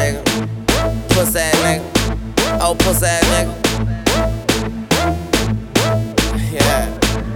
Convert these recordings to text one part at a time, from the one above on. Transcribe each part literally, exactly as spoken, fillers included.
nigga. Pussy ass nigga. Oh, pussy ass nigga. Yeah.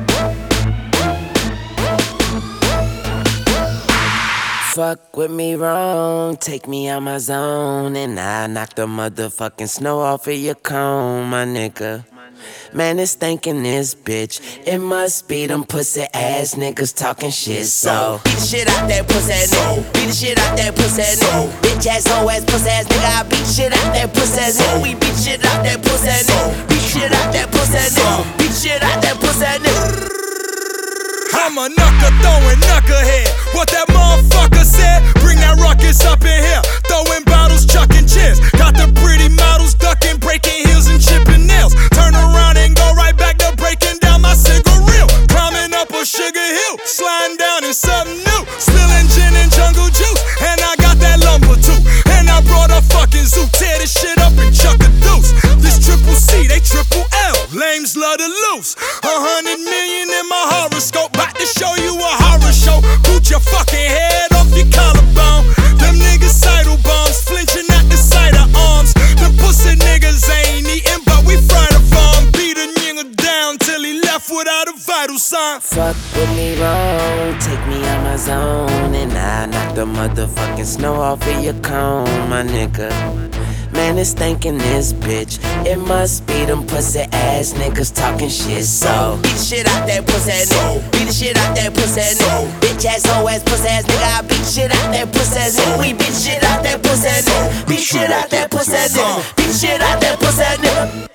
Fuck with me wrong, take me out my zone, and I knock the motherfucking snow off of your cone, my nigga. Man, it's thinking this bitch. It must be them pussy ass niggas talking shit. So beat the shit out that pussy ass nigga. Beat the shit out that pussy ass nigga. Bitch ass, hoe ass, pussy ass nigga. I beat the shit out that pussy ass nigga. We beat the shit out that pussy ass nigga. Beat the shit out that pussy ass nigga. Beat the shit out that pussy ass nigga. I'm a knucker throwing knucklehead. What that motherfucker said? Bring that ruckus up in here. Throwing bottles, chucking chairs. Got the pretty models ducking, breaking heels and chipping nails. Turn around and go right back to breaking down my cigarette. Climbing up a sugar hill, sliding down in something new. Spilling gin and jungle juice, and I got that lumber too. And I brought a fucking zoo. Tear this shit up and chuck a deuce. This triple C, they triple L. Lames love to loose. A hundred million in my horoscope. About to show you a horror show. Boot your fucking head off your collarbone. Them niggas sidle bombs, flinching at the sight of arms. Them pussy niggas ain't eating, but we fried a farm. Beat a nigga down till he left without a vital sign. Fuck with me wrong, take me out my zone, and I knock the motherfucking snow off of your cone, my nigga. Man, it's thinking this bitch. It must be them pussy ass niggas talking shit. So beat the shit out that pussy ass nigga. Beat the shit out that pussy ass nigga. Bitch ass, hoe ass, pussy ass nigga. I beat the shit out that pussy ass nigga. We beat the shit out that pussy ass nigga. Beat the shit out that pussy ass nigga. Beat the shit out that pussy ass nigga.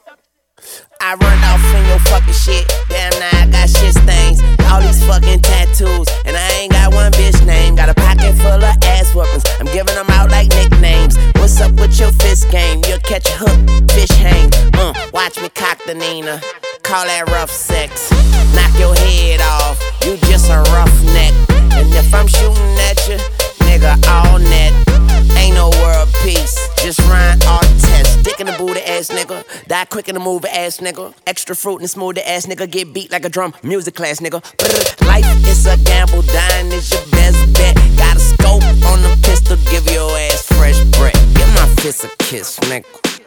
I run off in your fucking shit. Damn, now I got shit stains. All these fucking tattoos, and I ain't got one bitch name. Got a pocket full of ass whoopings. I'm giving them out like nicknames. What's up with your fist game? You'll catch a hook, fish hang. Uh, watch me cock the Nina. Call that rough sex. Knock your head off. You just a roughneck. And if I'm shooting at you, nigga, all net. Ain't no world peace. Just rhyme all test. Dick in the booty ass nigga. Die quick in the movie ass nigga. Extra fruit and smooth the ass nigga. Get beat like a drum. Music class nigga. Life is a gamble. Dying is your best bet. Got a scope on the pistol. Give your ass fresh breath. Give my fist a kiss, nigga.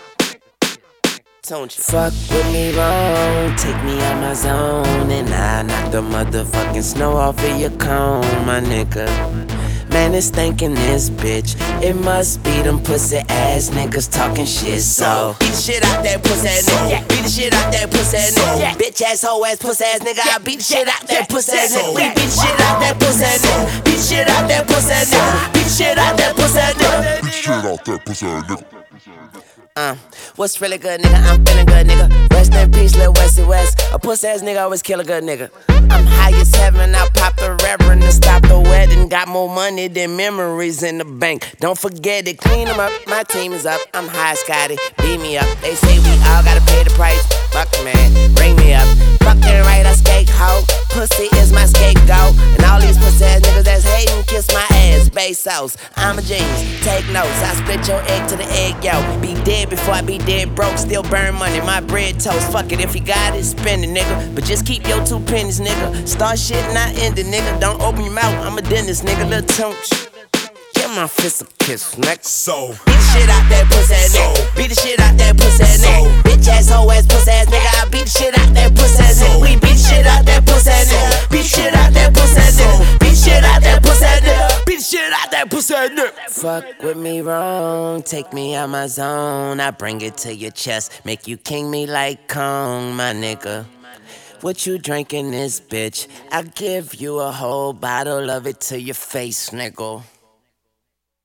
Don't you fuck with me wrong, take me out my zone, and I knock the motherfucking snow off of your cone, my nigga. Man, it's thinking this bitch. It must be them pussy ass niggas talking shit. So beat the shit out that pussy ass nigga. Beat the shit out that pussy ass nigga. Bitch ass, hoe ass, pussy ass nigga. I beat the shit out that pussy ass nigga. We beat the shit out that pussy ass nigga. Beat the shit out that pussy ass nigga. Beat the shit out that pussy ass nigga. Beat the shit out that pussy ass nigga. Uh, what's really good, nigga? I'm feeling good, nigga. Rest in peace, Lil Westy West. A pussy ass nigga always kill a good nigga. I'm high as heaven, I pop the reverend to stop the wedding. Got more money than memories in the bank. Don't forget it, clean them up. My team is up. I'm high, Scotty. Beat me up. They say we all gotta pay the price. Fuck man, bring me up. Fucking right, I skate hoe. Pussy is my scapegoat. And all these pussy ass niggas that's hating, kiss my ass. Base sauce. I'm a genius. Take notes. I split your egg to the egg yolk. Be dead before I be dead broke. Still burn money. My bread toast. Fuck it, if you got it, spend it, nigga. But just keep your two pennies, nigga. Start shit, not end it, nigga. Don't open your mouth. I'm a dentist, nigga. Lil' Tunch. Give my fist a kiss, nigga. So beat the shit out that pussy ass nigga. Beat the shit out that pussy ass nigga. Bitch ass, hoe ass, pussy ass nigga. I beat the shit out that pussy ass nigga. We beat the shit out that pussy ass nigga. Beat the shit out that pussy ass nigga. Beat the shit out that pussy ass nigga. Beat the shit out that pussy ass nigga. Fuck with me wrong, take me out my zone. I bring it to your chest, make you king me like Kong, my nigga. What you drinking this bitch? I'll give you a whole bottle of it to your face, nigga.